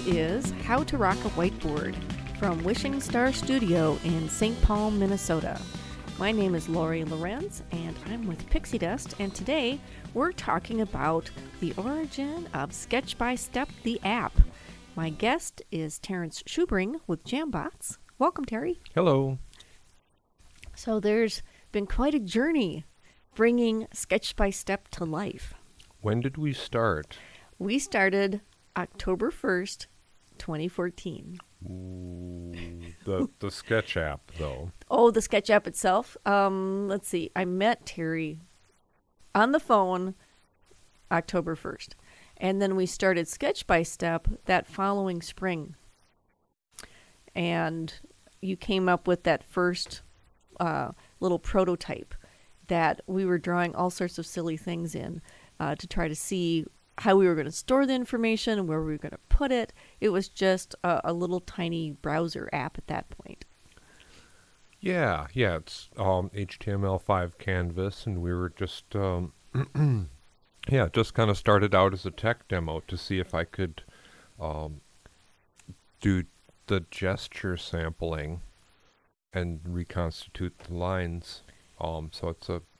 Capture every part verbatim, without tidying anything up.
is How to Rock a Whiteboard from Wishing Star Studio in Saint Paul, Minnesota. My name is Lori Lorenz, and I'm with Pixie Dust, and today we're talking about the origin of Sketch by Step, the app. My guest is Terrence Schubring with Jambots. Welcome, Terry. Hello. So there's been quite a journey bringing Sketch by Step to life. When did we start? We started October first, twenty fourteen. Ooh, the the Sketch app, though. Oh, the Sketch app itself? Um, let's see. I met Terry on the phone October first. And then we started Sketch by Step that following spring. And you came up with that first uh, little prototype that we were drawing all sorts of silly things in uh, to try to see how we were going to store the information, where we were going to put it. It was just a, a little tiny browser app at that point. Yeah, yeah, it's um, H T M L five canvas, and we were just, um, yeah, just kind of started out as a tech demo to see if I could um, do the gesture sampling and reconstitute the lines. Um, so it's a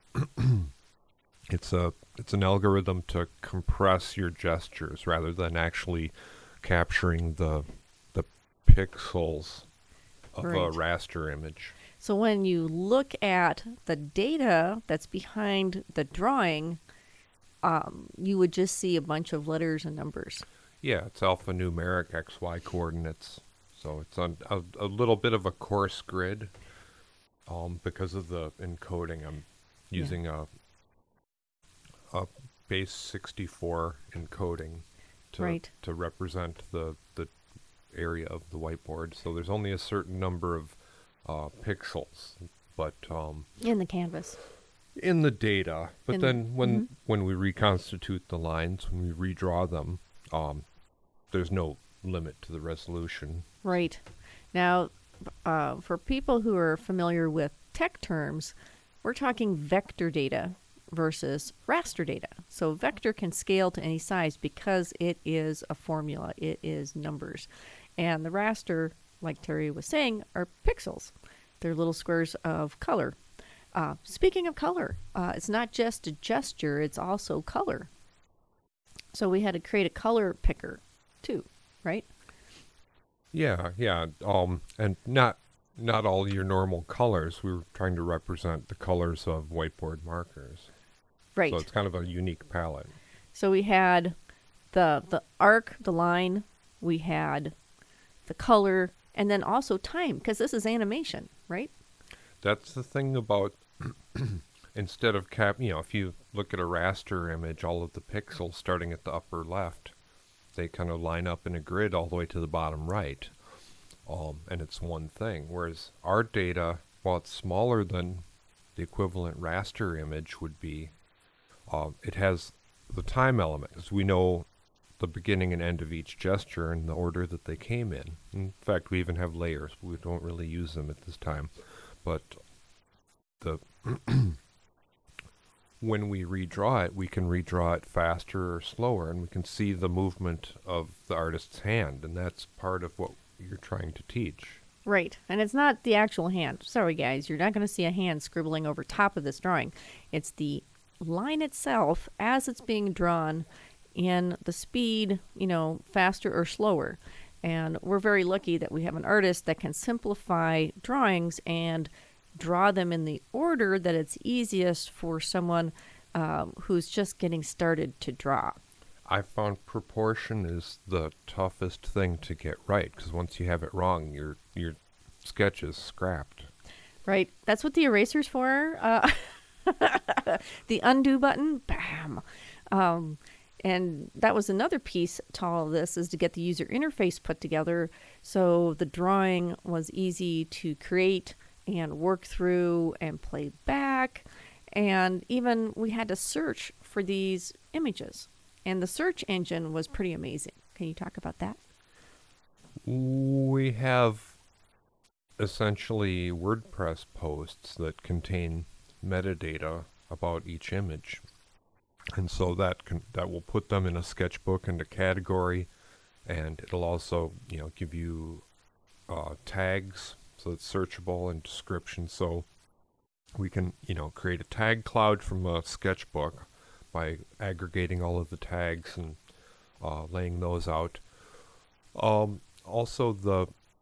it's a it's an algorithm to compress your gestures rather than actually capturing the the pixels of Right. a raster image. So when you look at the data that's behind the drawing, um, you would just see a bunch of letters and numbers. Yeah, it's alphanumeric X Y coordinates. So it's on a, a little bit of a coarse grid. Um, because of the encoding, I'm using a a base sixty-four encoding to Right. to represent the the area of the whiteboard. So there's only a certain number of uh, pixels, but um, In the canvas. in the data. But In- then when mhm. when we reconstitute the lines, when we redraw them, um, there's no limit to the resolution. Right. Now, uh, for people who are familiar with tech terms, we're talking vector data versus raster data. So vector can scale to any size because it is a formula. It is numbers. And the raster, like Terry was saying, are pixels. They're little squares of color. Uh, speaking of color, uh, it's not just a gesture, it's also color. So we had to create a color picker too, right? Yeah, yeah, um, and not not all your normal colors. We were trying to represent the colors of whiteboard markers. Right. So it's kind of a unique palette. So we had the the arc, the line, we had the color, and then also time, because this is animation, right? That's the thing about instead of cap, you know, if you look at a raster image, all of the pixels starting at the upper left, they kind of line up in a grid all the way to the bottom right. Um, and it's one thing. Whereas our data, while it's smaller than the equivalent raster image would be, uh, it has the time element, as we know the beginning and end of each gesture and the order that they came in. In fact, we even have layers. We don't really use them at this time. But the when we redraw it, we can redraw it faster or slower, and we can see the movement of the artist's hand, and that's part of what you're trying to teach. Right. And it's not the actual hand. Sorry, guys. You're not going to see a hand scribbling over top of this drawing. It's the line itself as it's being drawn in the speed, you know, faster or slower. And we're very lucky that we have an artist that can simplify drawings and draw them in the order that it's easiest for someone um, who's just getting started to draw. I found proportion is the toughest thing to get right, because once you have it wrong, your your sketch is scrapped. Right. That's what the eraser's for. Uh, the undo button, bam. Um, and that was another piece to all of this, is to get the user interface put together so the drawing was easy to create and work through and play back. And even we had to search for these images. And the search engine was pretty amazing. Can you talk about that? We have essentially WordPress posts that contain metadata about each image. And so that can, that will put them in a sketchbook and a category, and it'll also, you know, give you uh, tags, so it's searchable, and description. So we can, you know, create a tag cloud from a sketchbook by aggregating all of the tags and uh, laying those out. Um, also, the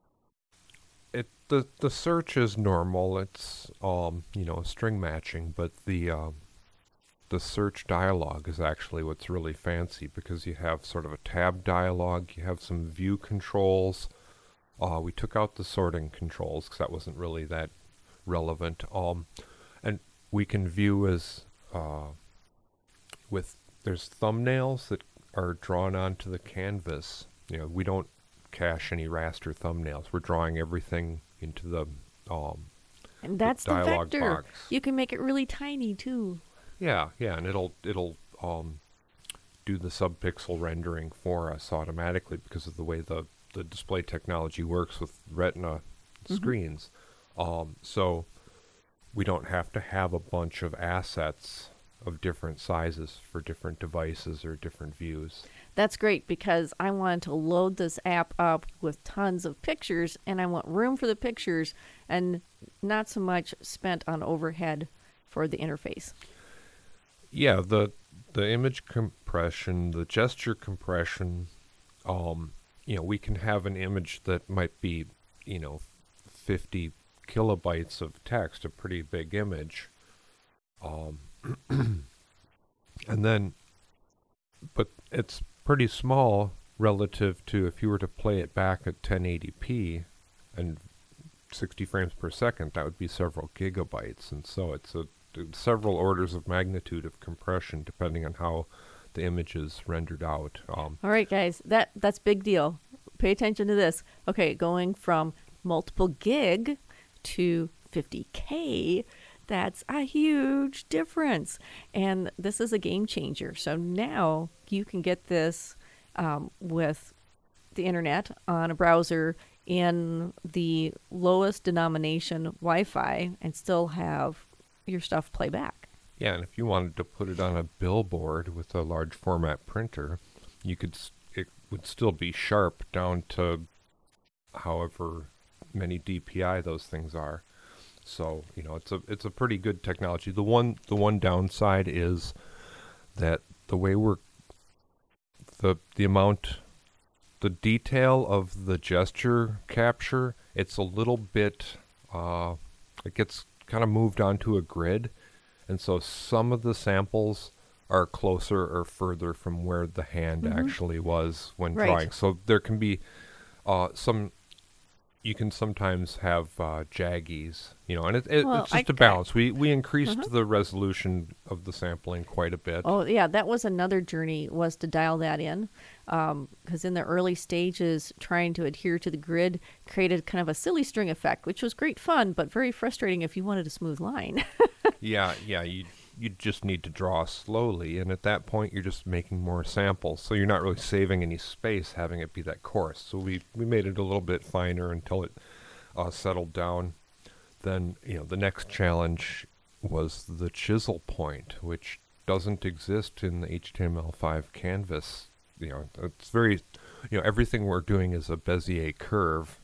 it the the search is normal. It's um you know string matching, but the um, the search dialog is actually what's really fancy, because you have sort of a tab dialog. You have some view controls. Uh, we took out the sorting controls because that wasn't really that relevant. Um, and we can view as uh, with there's thumbnails that are drawn onto the canvas. You know, we don't cache any raster thumbnails. We're drawing everything into the um, And that's the the dialog vector. box. You can make it really tiny too. Yeah, yeah, and it'll it'll um, do the subpixel rendering for us automatically because of the way the the display technology works with Retina Mhm. screens. Um, so we don't have to have a bunch of assets of different sizes for different devices or different views. That's great, because I want to load this app up with tons of pictures, and I want room for the pictures and not so much spent on overhead for the interface. Yeah, the the image compression, the gesture compression, um, you know, we can have an image that might be, you know, fifty kilobytes of text, a pretty big image. Um, and then, but it's pretty small relative to if you were to play it back at ten eighty p and sixty frames per second, that would be several gigabytes. And so it's a several orders of magnitude of compression depending on how the image is rendered out. Um, All right, guys, that that's big deal. Pay attention to this. Okay, going from multiple gig to fifty K, that's a huge difference. And this is a game changer. So now you can get this um, with the internet on a browser in the lowest denomination Wi-Fi and still have your stuff play back. yeah, and if you wanted to put it on a billboard with a large format printer, you could. S- it would still be sharp down to however many D P I those things are. So you know, it's a it's a pretty good technology. The one the one downside is that the way we're the the amount the detail of the gesture capture, it's a little bit uh, it gets kind of moved onto a grid, and so some of the samples are closer or further from where the hand Mhm. actually was when Right. drawing. So there can be uh, some. You can sometimes have uh, jaggies, you know, and it, it, Well, it's I just a ca- balance. We we increased Uh-huh. the resolution of the sampling quite a bit. Oh, yeah, that was another journey, was to dial that in. Because in the early stages, trying to adhere to the grid created kind of a silly string effect, which was great fun, but very frustrating if you wanted a smooth line. Yeah, yeah, you you just need to draw slowly, and at that point you're just making more samples, so you're not really saving any space having it be that coarse. So we we made it a little bit finer until it uh, settled down. Then you know the next challenge was the chisel point, which doesn't exist in the H T M L five canvas. You know, it's very, you know, everything we're doing is a Bezier curve,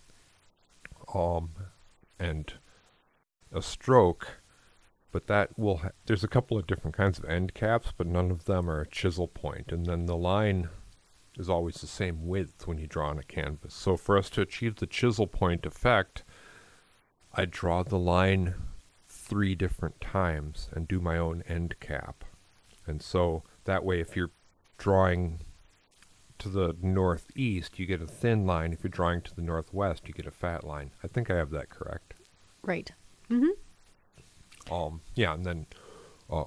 um, and a stroke. But that will, ha- there's a couple of different kinds of end caps, but none of them are a chisel point. And then the line is always the same width when you draw on a canvas. So for us to achieve the chisel point effect, I draw the line three different times and do my own end cap. And so that way, if you're drawing to the northeast, you get a thin line. If you're drawing to the northwest, you get a fat line. I think I have that correct. Right. Mm-hmm. Um, yeah, and then uh,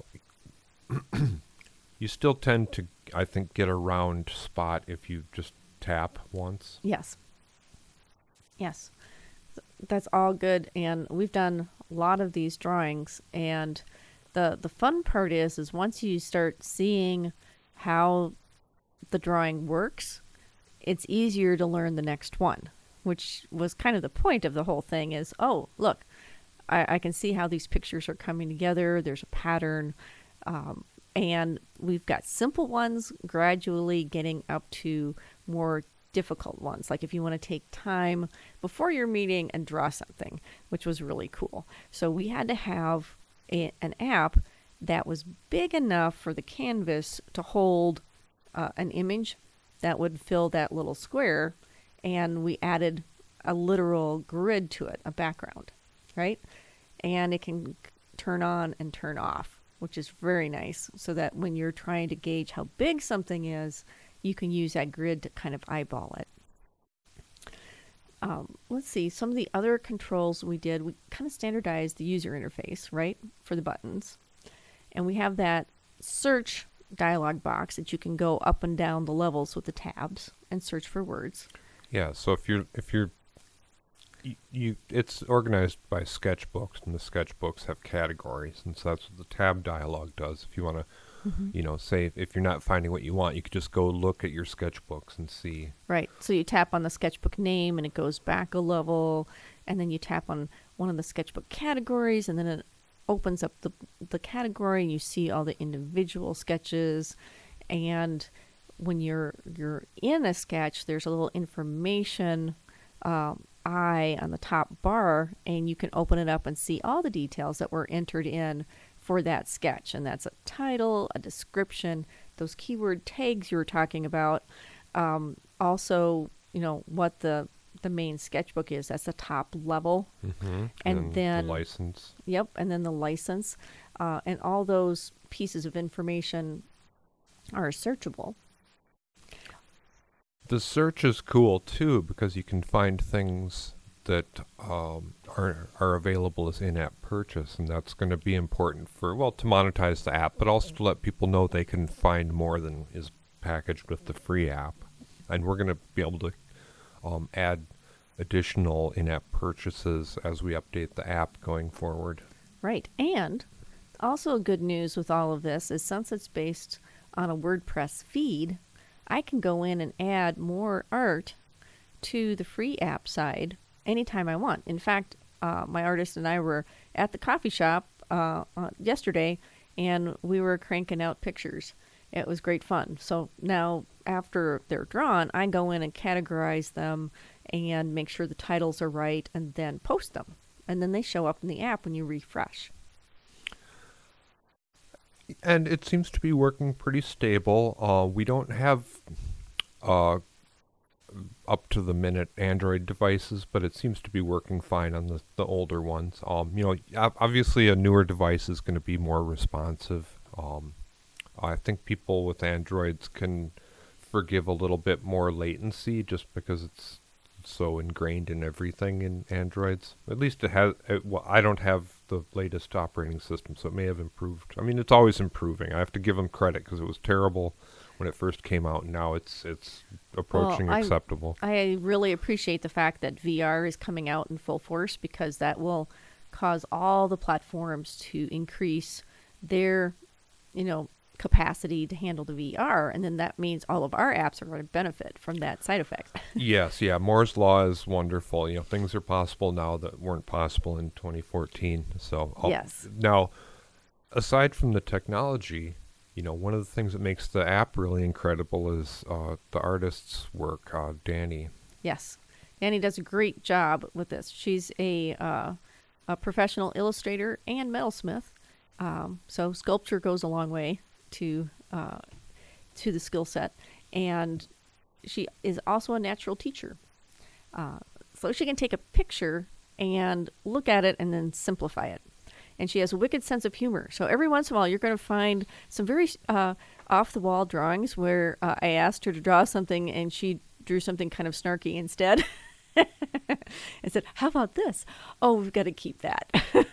you still tend to, I think, get a round spot if you just tap once. Yes. Yes. Th- That's all good. And we've done a lot of these drawings. And the the fun part is, is once you start seeing how the drawing works, it's easier to learn the next one, which was kind of the point of the whole thing is, oh, look, I, I can see how these pictures are coming together. There's a pattern. Um, and we've got simple ones gradually getting up to more difficult ones, like if you want to take time before your meeting and draw something, which was really cool. So we had to have a, an app that was big enough for the canvas to hold uh, an image that would fill that little square, and we added a literal grid to it, a background, right? And it can turn on and turn off, which is very nice, so that when you're trying to gauge how big something is, you can use that grid to kind of eyeball it. Um, let's see, some of the other controls we did, we kind of standardized the user interface, right, for the buttons. And we have that search dialog box that you can go up and down the levels with the tabs and search for words. Yeah, so if you're if you're you, you it's organized by sketchbooks, and the sketchbooks have categories, and so that's what the tab dialog does. If you want to, mm-hmm. you know, say if you're not finding what you want, you could just go look at your sketchbooks and see. Right. So you tap on the sketchbook name, and it goes back a level, and then you tap on one of the sketchbook categories, and then it opens up the the category, and you see all the individual sketches. And when you're you're in a sketch, there's a little information um, eye on the top bar, and you can open it up and see all the details that were entered in for that sketch. And that's a title, a description, those keyword tags you were talking about. Um, also, you know, what the the main sketchbook is. That's the top level. Mm-hmm. And, and then the license. Yep, and then the license. Uh, and all those pieces of information are searchable. The search is cool too, because you can find things that um, are are available as in-app purchase, and that's going to be important for, well, to monetize the app, but also to let people know they can find more than is packaged with the free app. And we're going to be able to um, add additional in-app purchases as we update the app going forward. Right, and also good news with all of this is, since it's based on a WordPress feed, I can go in and add more art to the free app side anytime I want. In fact, uh, my artist and I were at the coffee shop uh, uh, yesterday, and we were cranking out pictures. It was great fun. So now, after they're drawn, I go in and categorize them and make sure the titles are right, and then post them. And then they show up in the app when you refresh. And it seems to be working pretty stable. Uh, we don't have uh, up to the minute Android devices, but it seems to be working fine on the, the older ones. Um, you know, obviously a newer device is going to be more responsive. Um, I think people with Androids can forgive a little bit more latency just because it's so ingrained in everything in Androids. At least it has. It, well, I don't have the latest operating system, so it may have improved. I mean, it's always improving. I have to give them credit because it was terrible when it first came out, and now it's it's approaching well, I, acceptable. I really appreciate the fact that V R is coming out in full force, because that will cause all the platforms to increase their, you know, capacity to handle the V R, and then that means all of our apps are going to benefit from that side effect. Yes, yeah, Moore's law is wonderful. You know, things are possible now that weren't possible in twenty fourteen. So I'll, yes. Now, aside from the technology, you know, one of the things that makes the app really incredible is uh, the artist's work, uh, Danny. Yes, Danny does a great job with this. She's a uh, a professional illustrator and metalsmith, um, so sculpture goes a long way to uh, to the skill set, and she is also a natural teacher. Uh, so she can take a picture and look at it and then simplify it. And she has a wicked sense of humor. So every once in a while, you're going to find some very uh, off-the-wall drawings where uh, I asked her to draw something, and she drew something kind of snarky instead. And said, "How about this? Oh, we've got to keep that."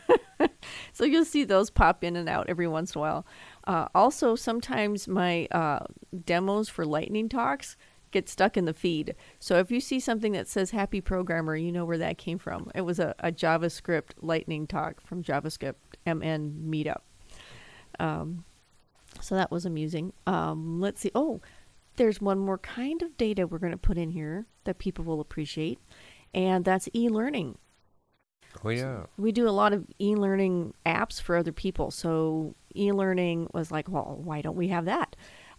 So you'll see those pop in and out every once in a while. Uh, also, sometimes my uh, demos for lightning talks get stuck in the feed. So if you see something that says Happy Programmer, you know where that came from. It was a, a JavaScript lightning talk from JavaScript M N Meetup. Um, so that was amusing. Um, let's see. Oh, there's one more kind of data we're going to put in here that people will appreciate, and that's e-learning. Oh, yeah. We do a lot of e-learning apps for other people. So e-learning was like, well, why don't we have that?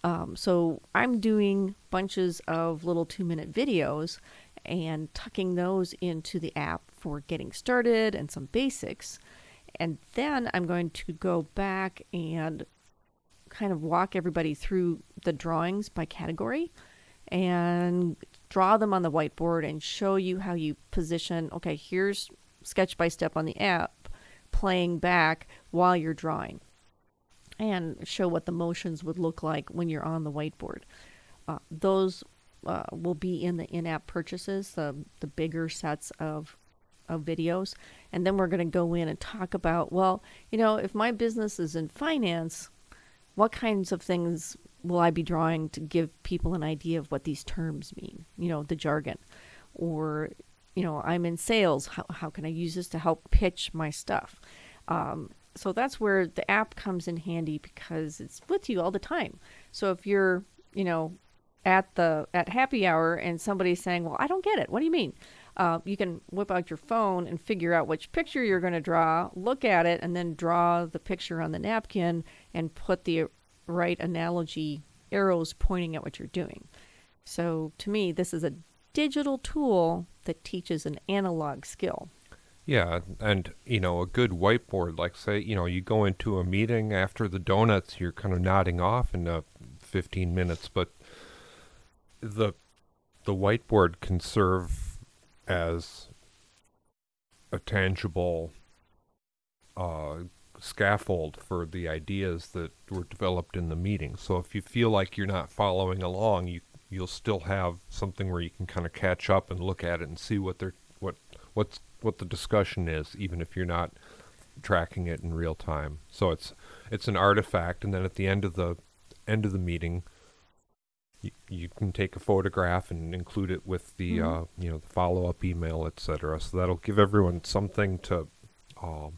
Um, so I'm doing bunches of little two minute videos and tucking those into the app for getting started and some basics. And then I'm going to go back and kind of walk everybody through the drawings by category and draw them on the whiteboard and show you how you position. Okay, here's Sketch by Step on the app playing back while you're drawing, and show what the motions would look like when you're on the whiteboard. Uh, those uh, will be in the in-app purchases, the, the bigger sets of, of videos. And then we're going to go in and talk about, well, you know, if my business is in finance, what kinds of things will I be drawing to give people an idea of what these terms mean, you know, the jargon? Or, you know, I'm in sales. How, how can I use this to help pitch my stuff? Um, so that's where the app comes in handy, because it's with you all the time. So if you're, you know, at the at happy hour and somebody's saying, well, I don't get it. What do you mean? Uh, you can whip out your phone and figure out which picture you're going to draw, look at it, and then draw the picture on the napkin and put the right analogy arrows pointing at what you're doing. So to me, this is a digital tool that teaches an analog skill. Yeah, and, you know, a good whiteboard, like, say, you know, you go into a meeting after the donuts, you're kind of nodding off in uh, fifteen minutes, but the the whiteboard can serve as a tangible uh, scaffold for the ideas that were developed in the meeting. So if you feel like you're not following along, you you'll still have something where you can kind of catch up and look at it and see what they're what what's what the discussion is, even if you're not tracking it in real time. So it's it's an artifact, and then at the end of the end of the meeting, you, you can take a photograph and include it with the mm-hmm. uh, you know the follow up email, et cetera. So that'll give everyone something to, um,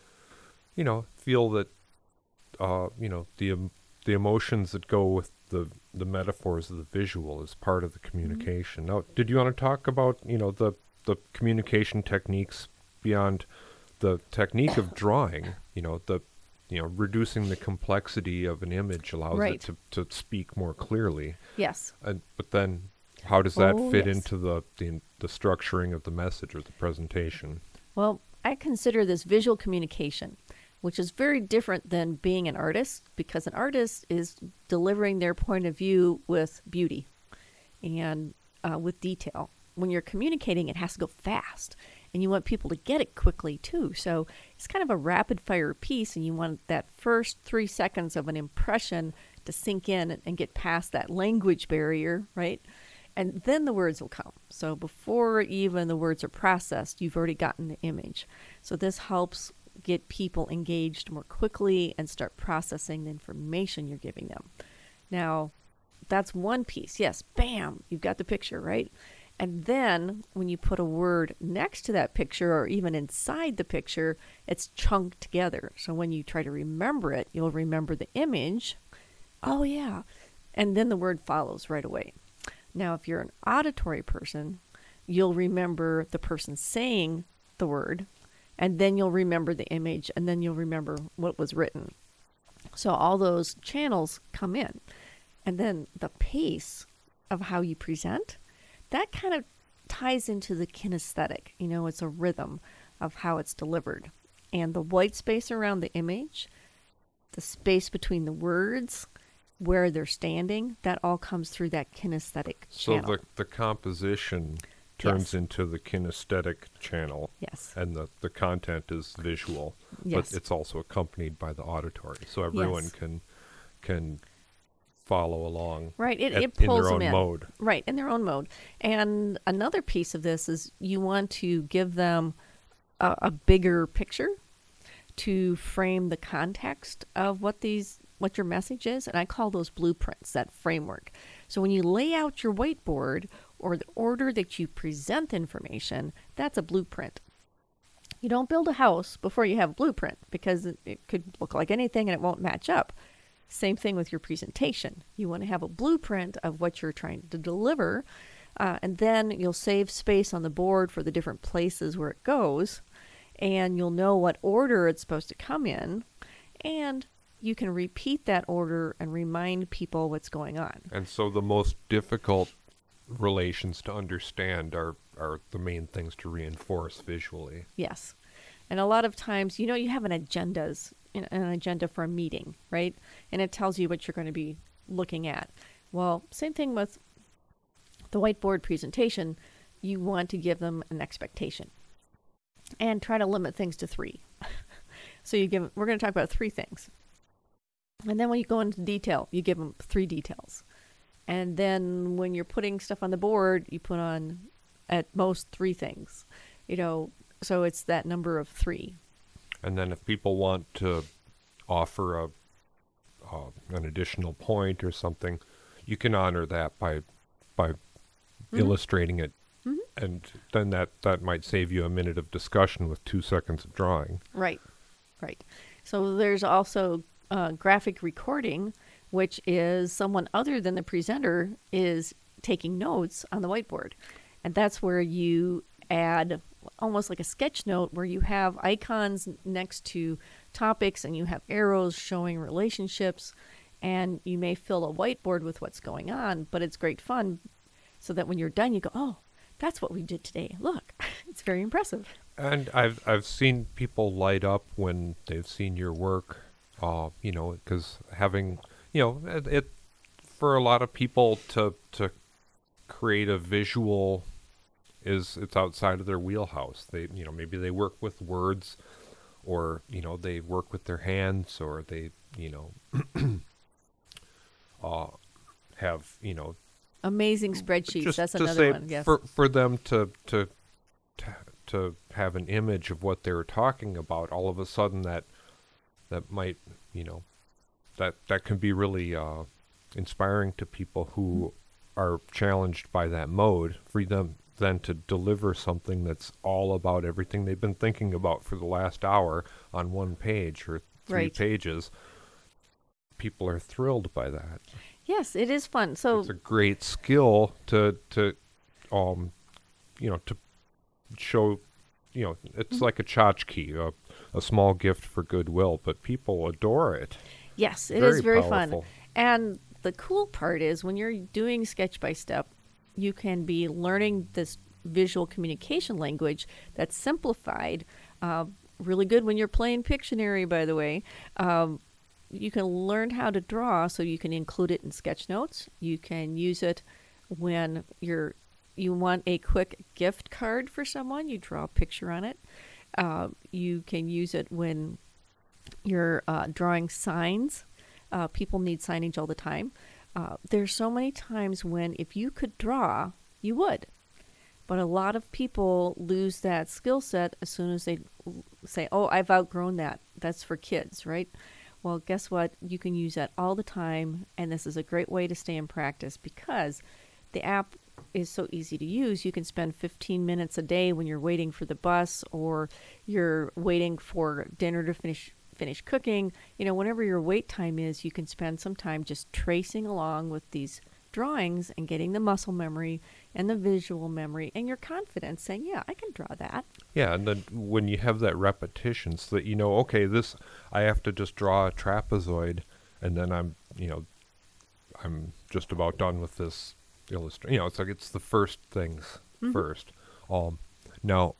you know, feel that uh, you know the um, the emotions that go with the the metaphors of the visual is part of the communication. Mm-hmm. Now, did you want to talk about you know the the communication techniques beyond the technique of drawing? You know, the you know reducing the complexity of an image allows right. it to, to speak more clearly. Yes. And but then how does that oh, fit yes. into the, the the structuring of the message or the presentation? Well, I consider this visual communication, which is very different than being an artist, because an artist is delivering their point of view with beauty and uh, with detail. When you're communicating, it has to go fast, and you want people to get it quickly too. So it's kind of a rapid fire piece, and you want that first three seconds of an impression to sink in and get past that language barrier, right? And then the words will come. So before even the words are processed, you've already gotten the image. So this helps get people engaged more quickly and start processing the information you're giving them. Now, that's one piece. Yes, bam, you've got the picture, right? And then when you put a word next to that picture or even inside the picture, it's chunked together. So when you try to remember it, you'll remember the image. Oh, yeah. And then the word follows right away. Now, if you're an auditory person, you'll remember the person saying the word, and then you'll remember the image, and then you'll remember what was written. So all those channels come in. And then the pace of how you present, that kind of ties into the kinesthetic. You know, it's a rhythm of how it's delivered. And the white space around the image, the space between the words, where they're standing, that all comes through that kinesthetic so channel. So the, the composition turns yes. into the kinesthetic channel. Yes. And the, the content is visual. Yes. But it's also accompanied by the auditory. So everyone yes. can can follow along. Right. It, at, it pulls in their own them in. mode. Right. In their own mode. And another piece of this is you want to give them a, a bigger picture to frame the context of what these what your message is. And I call those blueprints, that framework. So when you lay out your whiteboard or the order that you present information, that's a blueprint. You don't build a house before you have a blueprint, because it, it could look like anything and it won't match up. Same thing with your presentation. You want to have a blueprint of what you're trying to deliver, uh, and then you'll save space on the board for the different places where it goes, and you'll know what order it's supposed to come in, and you can repeat that order and remind people what's going on. And so the most difficult relations to understand are, are the main things to reinforce visually. Yes. And a lot of times, you know, you have an agendas, an agenda for a meeting, right? And it tells you what you're going to be looking at. Well, same thing with the whiteboard presentation. You want to give them an expectation and try to limit things to three. So you give, we're going to talk about three things. And then when you go into detail, you give them three details. And then when you're putting stuff on the board, you put on at most three things, you know, so it's that number of three. And then if people want to offer a uh, an additional point or something, you can honor that by by mm-hmm. illustrating it. Mm-hmm. And then that, that might save you a minute of discussion with two seconds of drawing. Right, right. So there's also uh, graphic recording, which is someone other than the presenter is taking notes on the whiteboard. And that's where you add almost like a sketch note where you have icons next to topics and you have arrows showing relationships, and you may fill a whiteboard with what's going on, but it's great fun so that when you're done, you go, oh, that's what we did today. Look, it's very impressive. And I've I've seen people light up when they've seen your work, uh, you know, because having, you know, it, it for a lot of people to to create a visual is it's outside of their wheelhouse. They, you know, maybe they work with words, or, you know, they work with their hands, or they, you know, uh, have, you know, amazing spreadsheets. Just That's to another say one. Yes. For for them to to to to have an image of what they were talking about, all of a sudden that that might, you know, that that can be really uh, inspiring to people who mm-hmm. are challenged by that mode. For them then to deliver something that's all about everything they've been thinking about for the last hour on one page or three right. pages. People are thrilled by that. Yes, it is fun. So it's a great skill to to um you know to show, you know, it's mm-hmm. like a tchotchke, a, a small gift for goodwill, but people adore it. Yes, it very is very powerful. fun. And the cool part is when you're doing sketch by step, you can be learning this visual communication language that's simplified. Uh, really good when you're playing Pictionary, by the way. Um, you can learn how to draw, so you can include it in sketch notes. You can use it when you're you want a quick gift card for someone. You draw a picture on it. Uh, you can use it when you're uh, drawing signs. Uh, people need signage all the time. Uh, there's so many times when if you could draw, you would. But a lot of people lose that skill set as soon as they say, oh, I've outgrown that. That's for kids, right? Well, guess what? You can use that all the time, and this is a great way to stay in practice because the app is so easy to use. You can spend fifteen minutes a day when you're waiting for the bus or you're waiting for dinner to finish finish cooking. You know, whenever your wait time is, you can spend some time just tracing along with these drawings and getting the muscle memory and the visual memory and your confidence saying, yeah, I can draw that. Yeah, and then when you have that repetition so that you know, okay, this, I have to just draw a trapezoid and then I'm, you know, I'm just about done with this illustration. You know, it's like it's the first things mm-hmm. first. Um, now,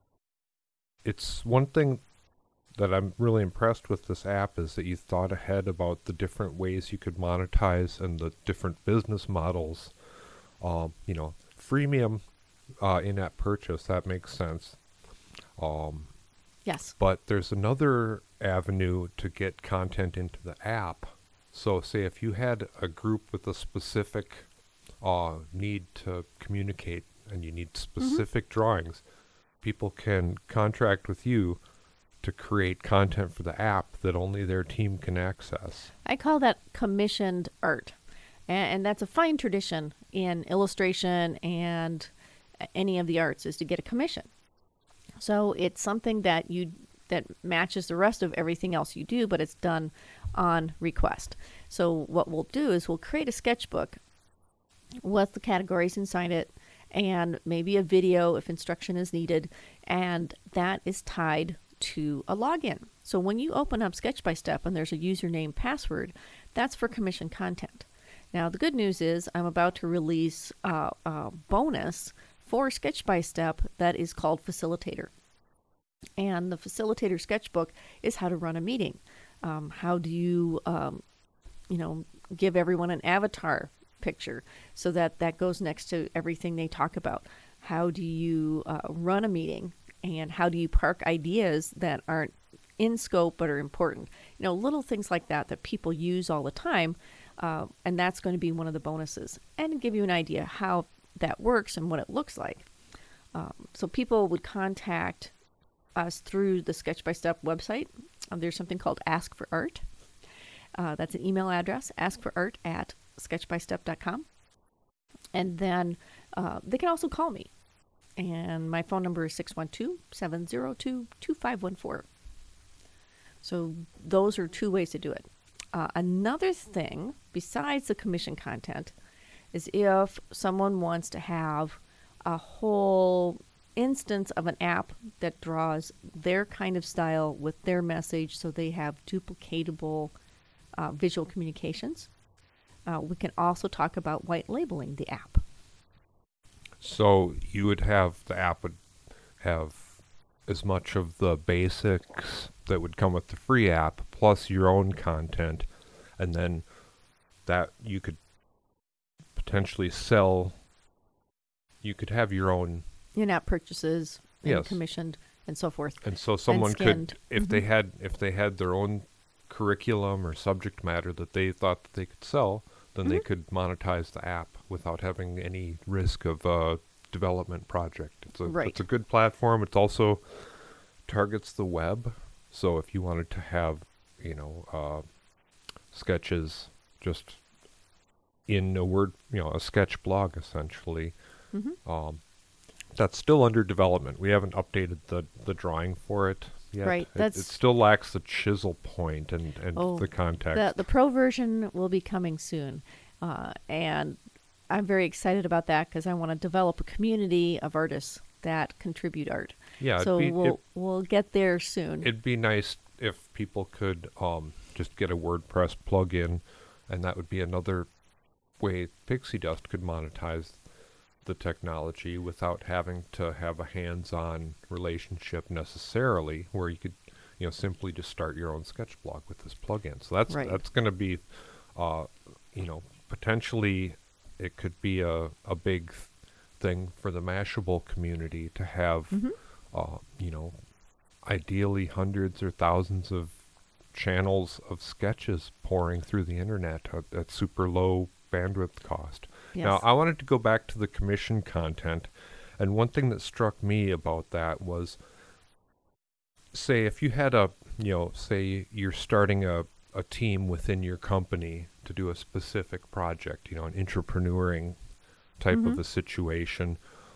it's one thing that I'm really impressed with this app is that you thought ahead about the different ways you could monetize and the different business models. Um, you know, freemium uh, in-app purchase, that makes sense. Um, yes. But there's another avenue to get content into the app. So say if you had a group with a specific uh, need to communicate and you need specific mm-hmm. drawings, people can contract with you to create content for the app that only their team can access. I call that commissioned art. And, and that's a fine tradition in illustration and any of the arts is to get a commission. So it's something that you that matches the rest of everything else you do, but it's done on request. So what we'll do is we'll create a sketchbook with the categories inside it and maybe a video if instruction is needed, and that is tied to a login. So when you open up Sketch by Step and there's a username password, that's for commission content. Now, the good news is I'm about to release uh, a bonus for Sketch by Step that is called Facilitator. And the Facilitator Sketchbook is how to run a meeting. Um, how do you, um, you know, give everyone an avatar picture so that that goes next to everything they talk about? How do you uh, run a meeting? And how do you park ideas that aren't in scope but are important? You know, little things like that that people use all the time. Uh, and that's going to be one of the bonuses. And give you an idea how that works and what it looks like. Um, so people would contact us through the Sketch by Step website. Um, there's something called Ask for Art. Uh, that's an email address, askforart at sketchbystep dot com. And then uh, they can also call me. And my phone number is six one two, seven zero two, two five one four. So those are two ways to do it. Uh, another thing, besides the commission content, is if someone wants to have a whole instance of an app that draws their kind of style with their message so they have duplicatable uh, visual communications. Uh, we can also talk about white labeling the app. So you would have, the app would have as much of the basics that would come with the free app plus your own content, and then that you could potentially sell, you could have your own in-app purchases and yes. commissioned and so forth. And so someone could, if mm-hmm. they had, if they had their own curriculum or subject matter that they thought that they could sell, then mm-hmm. they could monetize the app without having any risk of a development project. It's a, right. it's a good platform. It also targets the web. So if you wanted to have, you know, uh, sketches just in a Word, you know, a sketch blog essentially, mm-hmm. um, that's still under development. We haven't updated the, the drawing for it yet. Right. It, That's it still lacks the chisel point and, and oh, the context. The, the pro version will be coming soon. Uh, and I'm very excited about that because I want to develop a community of artists that contribute art. Yeah. So be, we'll it, we'll get there soon. It'd be nice if people could um, just get a WordPress plugin, and that would be another way Pixie Dust could monetize the technology without having to have a hands-on relationship necessarily, where you could, you know, simply just start your own sketch blog with this plugin. So that's right. that's going to be, uh, you know, potentially it could be a a big th- thing for the Mashable community to have, mm-hmm. uh, you know, ideally hundreds or thousands of channels of sketches pouring through the internet at, at super low bandwidth cost. Yes. Now, I wanted to go back to the commission content, and one thing that struck me about that was, say, if you had a, you know, say you're starting a, a team within your company to do a specific project, you know, an entrepreneuring type mm-hmm. of a situation,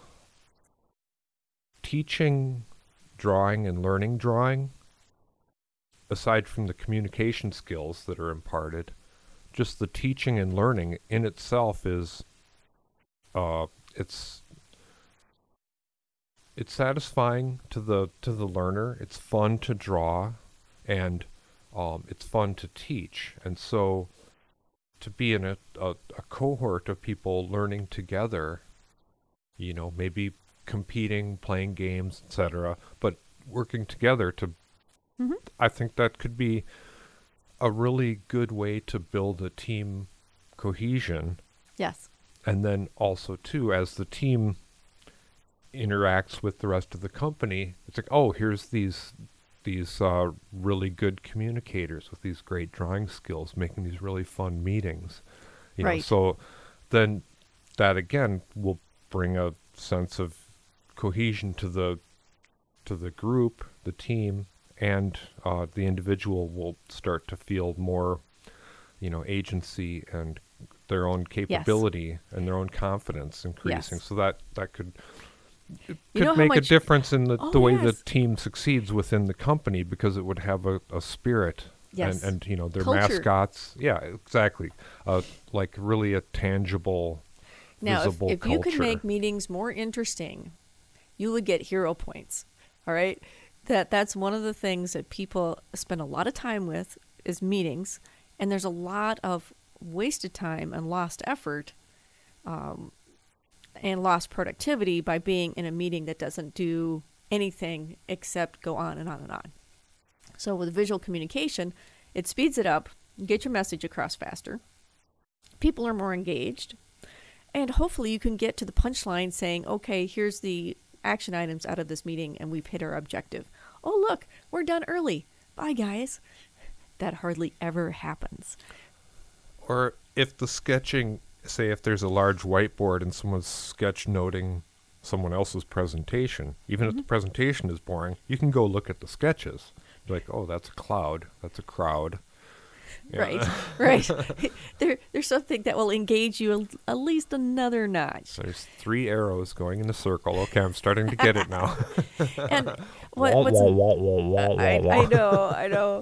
teaching drawing and learning drawing, aside from the communication skills that are imparted, just the teaching and learning in itself is, uh, it's, it's satisfying to the to the learner. It's fun to draw, and um, it's fun to teach. And so, to be in a, a a cohort of people learning together, you know, maybe competing, playing games, et cetera, but working together to, mm-hmm. I think that could be a really good way to build a team cohesion. Yes. And then also, too, as the team interacts with the rest of the company, it's like, oh, here's these these uh, really good communicators with these great drawing skills making these really fun meetings. You right. know, so then that, again, will bring a sense of cohesion to the to the group, the team, and uh, the individual will start to feel more, you know, agency and their own capability yes. and their own confidence increasing. Yes. So that that could it You could know how make a much- difference in the, Oh, the way yes. the team succeeds within the company, because it would have a, a spirit Yes. and, and, you know, their Culture. mascots. Yeah, exactly. Uh, like really a tangible, Now, if, visible if culture. you can make meetings more interesting, you would get hero points. All right? that that's one of the things that people spend a lot of time with is meetings, and there's a lot of wasted time and lost effort um, and lost productivity by being in a meeting that doesn't do anything except go on and on and on. So with visual communication, it speeds it up, you get your message across faster, people are more engaged, and hopefully you can get to the punchline saying, okay, here's the action items out of this meeting and we've hit our objective. Oh, look, we're done early. Bye, guys. That hardly ever happens. Or if the sketching, say if there's a large whiteboard and someone's sketch noting someone else's presentation, even mm-hmm. if the presentation is boring, you can go look at the sketches. Be like, oh, that's a cloud. That's a crowd. Yeah. Right, right. there, there's something that will engage you a, at least another notch. So there's three arrows going in a circle. Okay, I'm starting to get it now. And what, what's I, I know, I know.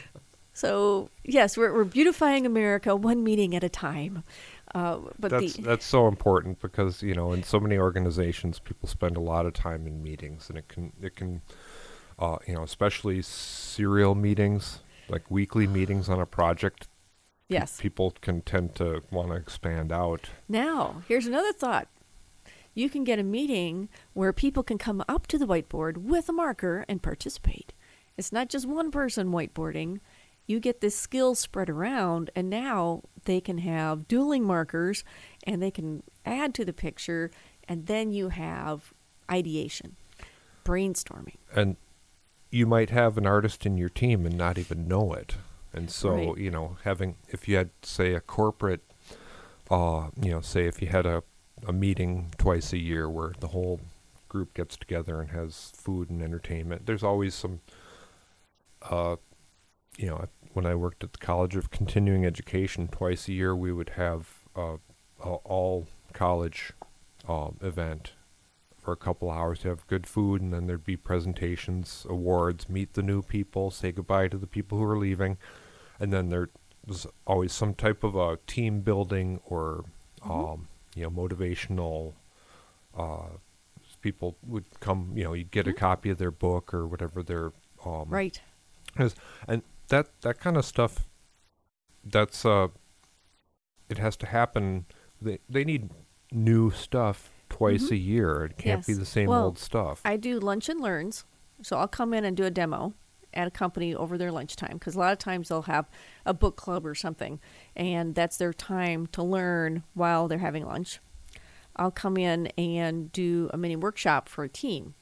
So yes, we're we're beautifying America one meeting at a time. Uh, but that's the, that's so important because you know in so many organizations people spend a lot of time in meetings, and it can it can uh, you know especially serial meetings. Like weekly meetings on a project, yes, pe- people can tend to want to expand out. Now, here's another thought. You can get a meeting where people can come up to the whiteboard with a marker and participate. It's not just one person whiteboarding. You get this skill spread around, and now they can have dueling markers, and they can add to the picture, and then you have ideation, brainstorming. And you might have an artist in your team and not even know it. And so, right. you know, having, if you had, say, a corporate, uh, you know, say if you had a, a meeting twice a year where the whole group gets together and has food and entertainment, there's always some, uh, you know, when I worked at the College of Continuing Education, twice a year we would have uh, a all college uh, event for a couple hours to have good food, and then there'd be presentations, awards, meet the new people, say goodbye to the people who are leaving, and then there was always some type of a team building or mm-hmm. um, you know motivational. Uh, people would come, you know, you'd get mm-hmm. a copy of their book or whatever their um, right, is, and that that kind of stuff. That's uh, it has to happen. They they need new stuff twice mm-hmm. a year. It can't yes. be the same well, old stuff. I do lunch and learns, so I'll come in and do a demo at a company over their lunchtime, because a lot of times they'll have a book club or something, and that's their time to learn while they're having lunch. I'll come in and do a mini workshop for a team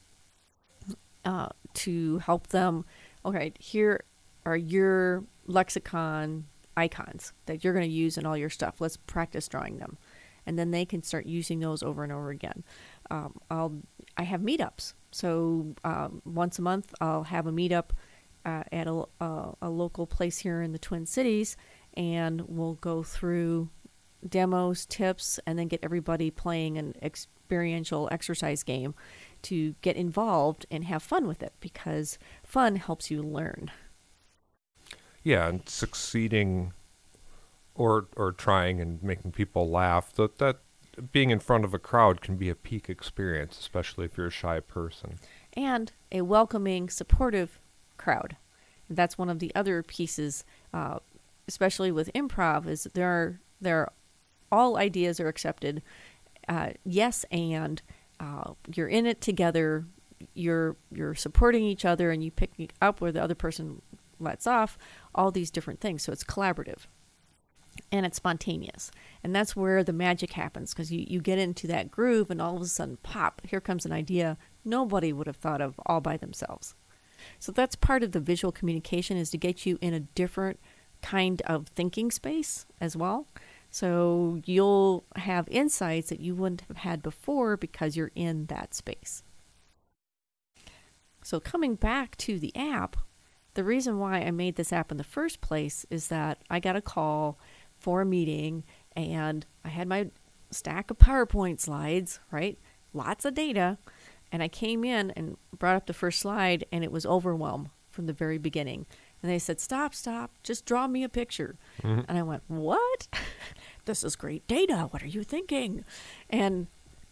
uh, to help them. Okay, here are your lexicon icons that you're going to use in all your stuff. Let's practice drawing them. And then they can start using those over and over again. Um, I'll I have meetups. So um, once a month, I'll have a meetup uh, at a, a, a local place here in the Twin Cities, and we'll go through demos, tips, and then get everybody playing an experiential exercise game to get involved and have fun with it, because fun helps you learn. Yeah, and succeeding or or trying and making people laugh, that that being in front of a crowd can be a peak experience, especially if you're a shy person. And a welcoming, supportive crowd. That's one of the other pieces, uh, especially with improv, is there are, there are, all ideas are accepted. Uh, yes, and uh, you're in it together. You're you're supporting each other, and you pick up where the other person lets off. All these different things, so it's collaborative. And it's spontaneous. And that's where the magic happens, because you, you get into that groove and all of a sudden, pop, here comes an idea nobody would have thought of all by themselves. So that's part of the visual communication, is to get you in a different kind of thinking space as well. So you'll have insights that you wouldn't have had before because you're in that space. So coming back to the app, the reason why I made this app in the first place is that I got a call for a meeting, and I had my stack of PowerPoint slides, right? Lots of data. And I came in and brought up the first slide, and it was overwhelm from the very beginning. And they said, stop, stop, just draw me a picture. Mm-hmm. And I went, what? This is great data. What are you thinking? And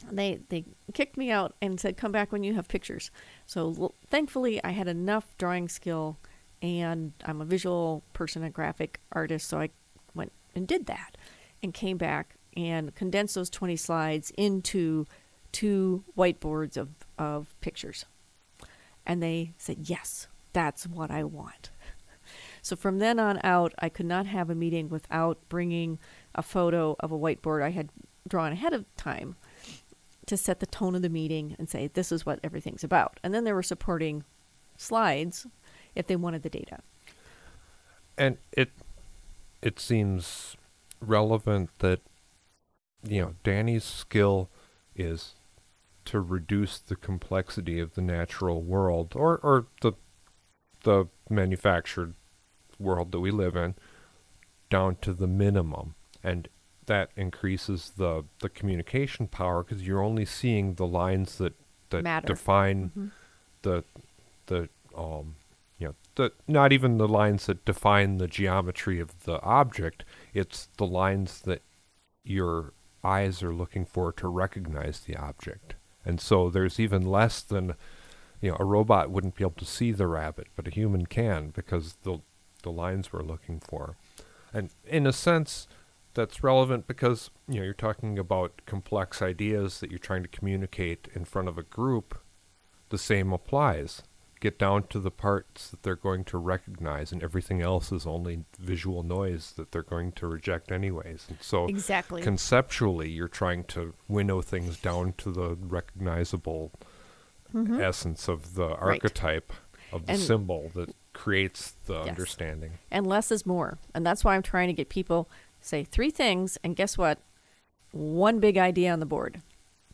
They they kicked me out and said, come back when you have pictures. So l- thankfully, I had enough drawing skill, and I'm a visual person, a graphic artist, so I went and did that and came back and condensed those twenty slides into two whiteboards of, of pictures. And they said, yes, that's what I want. So from then on out, I could not have a meeting without bringing a photo of a whiteboard I had drawn ahead of time to set the tone of the meeting and say, this is what everything's about. And then there were supporting slides if they wanted the data. And it it seems relevant that, you know, Danny's skill is to reduce the complexity of the natural world, or, or the the manufactured world that we live in, down to the minimum. And that increases the, the communication power, because you're only seeing the lines that, that Matter. define Mm-hmm. the the um you know the not even the lines that define the geometry of the object. It's the lines that your eyes are looking for to recognize the object. And so there's even less than, you know, a robot wouldn't be able to see the rabbit, but a human can, because the the lines we're looking for. And in a sense, that's relevant because, you know, you're talking about complex ideas that you're trying to communicate in front of a group. The same applies. Get down to the parts that they're going to recognize, and everything else is only visual noise that they're going to reject anyways. And so Exactly. conceptually, you're trying to winnow things down to the recognizable Mm-hmm. essence of the Right. archetype of the And- symbol that creates the Yes. understanding. And less is more. And that's why I'm trying to get people say three things, and guess what? One big idea on the board.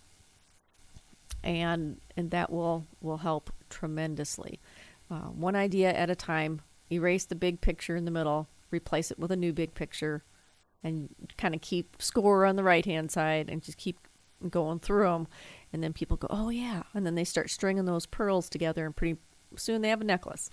And and that will, will help tremendously. Uh, one idea at a time. Erase the big picture in the middle. Replace it with a new big picture. And kind of keep score on the right-hand side and just keep going through them. And then people go, oh, yeah. And then they start stringing those pearls together, and pretty soon they have a necklace.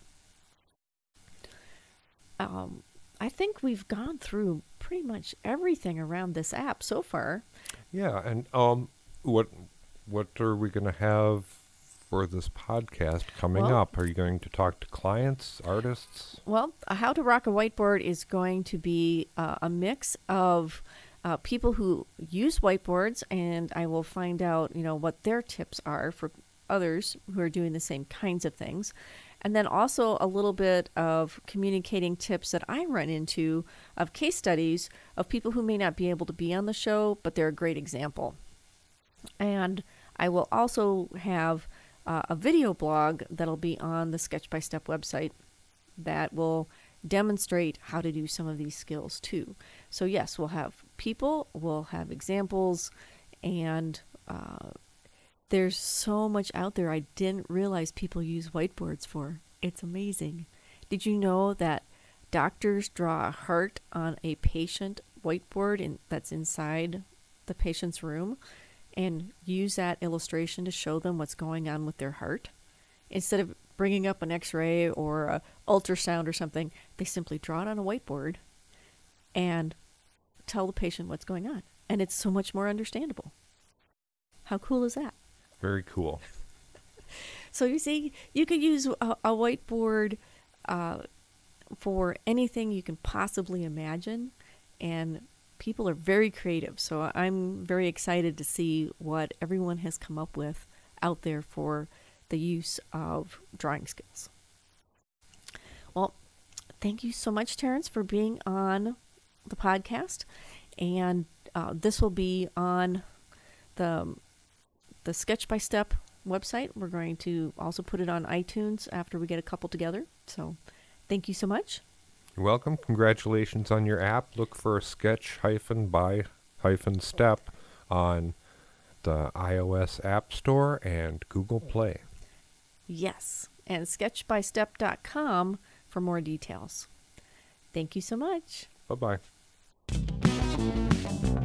Um, I think we've gone through pretty much everything around this app so far. Yeah, and um, what what are we going to have for this podcast coming Well- up? Are you going to talk to clients, artists? Well, uh, How to Rock a Whiteboard is going to be uh, a mix of uh, people who use whiteboards, and I will find out, you know, what their tips are for others who are doing the same kinds of things. And then also a little bit of communicating tips that I run into of case studies of people who may not be able to be on the show, but they're a great example. And I will also have uh, a video blog that'll be on the Sketch by Step website that will demonstrate how to do some of these skills too. So yes, we'll have people, we'll have examples, and uh, there's so much out there I didn't realize people use whiteboards for. It's amazing. Did you know that doctors draw a heart on a patient whiteboard in, that's inside the patient's room, and use that illustration to show them what's going on with their heart? Instead of bringing up an x-ray or a ultrasound or something, they simply draw it on a whiteboard and tell the patient what's going on. And it's so much more understandable. How cool is that? Very cool. So you see, you could use a, a whiteboard uh, for anything you can possibly imagine, and people are very creative. So I'm very excited to see what everyone has come up with out there for the use of drawing skills. Well, thank you so much, Terrence, for being on the podcast. And uh, this will be on the the Sketch by Step website. We're going to also put it on iTunes after we get a couple together. So thank you so much. You're welcome. Congratulations on your app. Look for Sketch hyphen by hyphen step on the iOS App Store and Google Play. Yes, and sketch by step dot com for more details. Thank you so much. Bye-bye.